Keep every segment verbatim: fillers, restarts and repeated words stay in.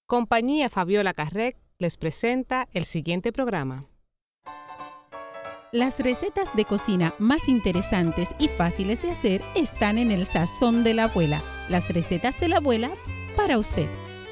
Compañía Fabiola Carrec les presenta el siguiente programa. Las recetas de cocina más interesantes y fáciles de hacer están en el Sazón de la Abuela. Las recetas de la abuela para usted.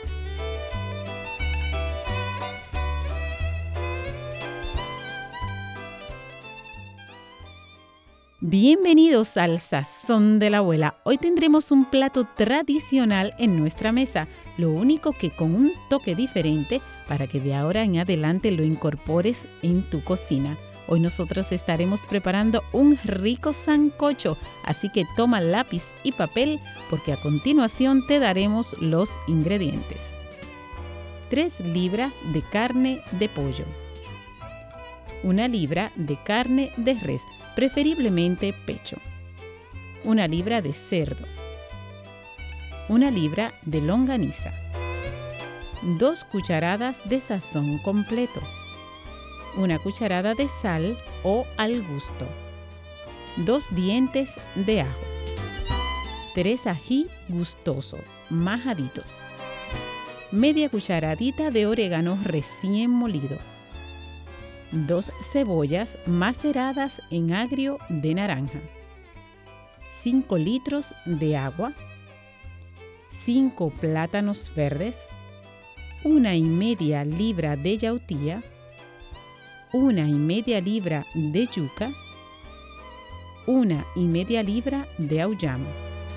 Bienvenidos al Sazón de la Abuela. Hoy tendremos un plato tradicional en nuestra mesa, lo único que con un toque diferente para que de ahora en adelante lo incorpores en tu cocina. Hoy nosotros estaremos preparando un rico sancocho, así que toma lápiz y papel porque a continuación te daremos los ingredientes. tres libras de carne de pollo. una libra de carne de res, preferiblemente pecho. una libra de cerdo. una libra de longaniza. dos cucharadas de sazón completo. una cucharada de sal o al gusto. dos dientes de ajo. tres ají gustoso, majaditos. Media cucharadita de orégano recién molido. dos cebollas maceradas en agrio de naranja. cinco litros de agua. cinco plátanos verdes. Una y media libra de yautía. Una y media libra de yuca. Una y media libra de auyama.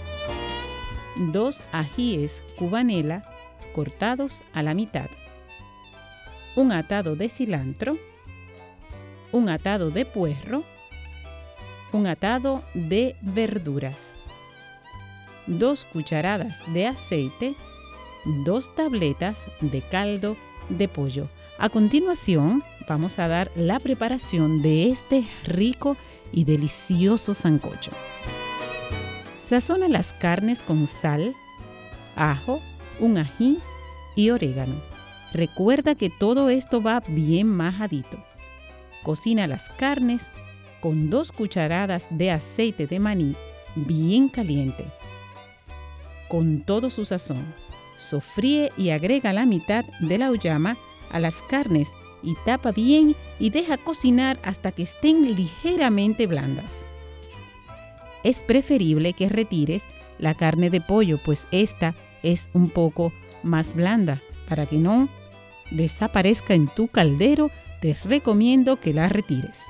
Dos ajíes cubanela cortados a la mitad. Un atado de cilantro. Un atado de puerro. Un atado de verduras. Dos cucharadas de aceite. Dos tabletas de caldo de pollo. A continuación, vamos a dar la preparación de este rico y delicioso sancocho. Sazona las carnes con sal, ajo, un ají y orégano. Recuerda que todo esto va bien majadito. Cocina las carnes con dos cucharadas de aceite de maní bien caliente. Con todo su sazón, sofríe y agrega la mitad de la auyama a las carnes y tapa bien y deja cocinar hasta que estén ligeramente blandas. Es preferible que retires la carne de pollo, pues esta es un poco más blanda. Para que no desaparezca en tu caldero, te recomiendo que la retires.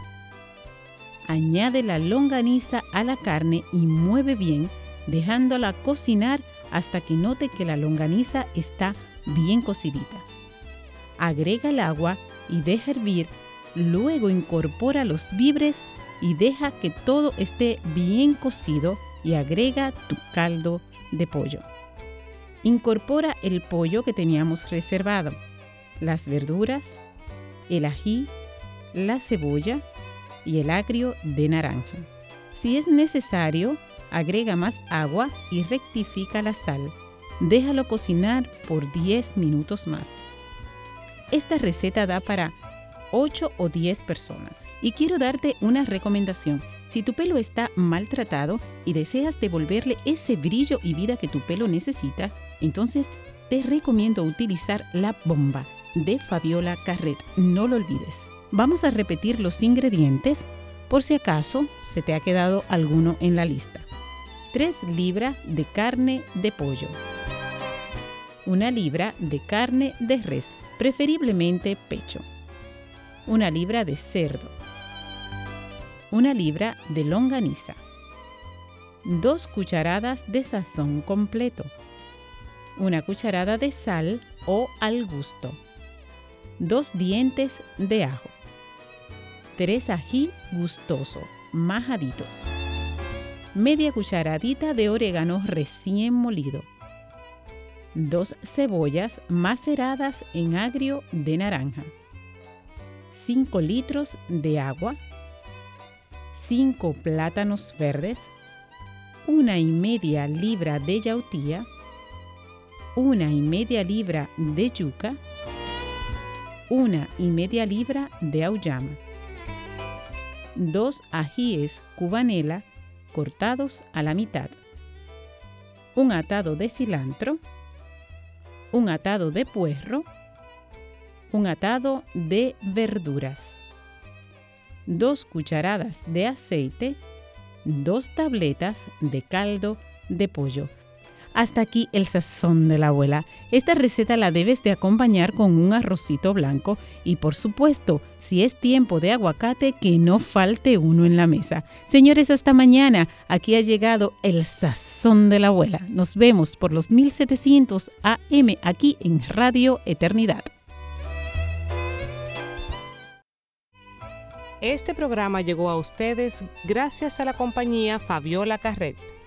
Añade la longaniza a la carne y mueve bien, dejándola cocinar hasta que note que la longaniza está bien cocidita. Agrega el agua y deja hervir, luego incorpora los víveres y deja que todo esté bien cocido y agrega tu caldo de pollo. Incorpora el pollo que teníamos reservado, las verduras, el ají, la cebolla y el agrio de naranja. Si es necesario, agrega más agua y rectifica la sal. Déjalo cocinar por diez minutos más. Esta receta da para ocho o diez personas. Y quiero darte una recomendación. Si tu pelo está maltratado y deseas devolverle ese brillo y vida que tu pelo necesita, entonces te recomiendo utilizar la bomba de Fabiola Carrec. No lo olvides. Vamos a repetir los ingredientes por si acaso se te ha quedado alguno en la lista. tres libras de carne de pollo. una libra de carne de res, preferiblemente pecho. una libra de cerdo. una libra de longaniza. dos cucharadas de sazón completo. una cucharada de sal o al gusto. dos dientes de ajo. tres ají gustoso, majaditos. Media cucharadita de orégano recién molido. dos cebollas maceradas en agrio de naranja. cinco litros de agua. cinco plátanos verdes. Una y media libra de yautía. Una y media libra de yuca. Una y media libra de auyama. Dos ajíes cubanela cortados a la mitad. Un atado de cilantro. un atado de puerro, un atado de verduras, dos cucharadas de aceite, dos tabletas de caldo de pollo. Hasta aquí el sazón de la abuela. Esta receta la debes de acompañar con un arrocito blanco y, por supuesto, si es tiempo de aguacate, que no falte uno en la mesa. Señores, hasta mañana. Aquí ha llegado el sazón de la abuela. Nos vemos por los mil setecientos A M aquí en Radio Eternidad. Este programa llegó a ustedes gracias a la compañía Fabiola Carret.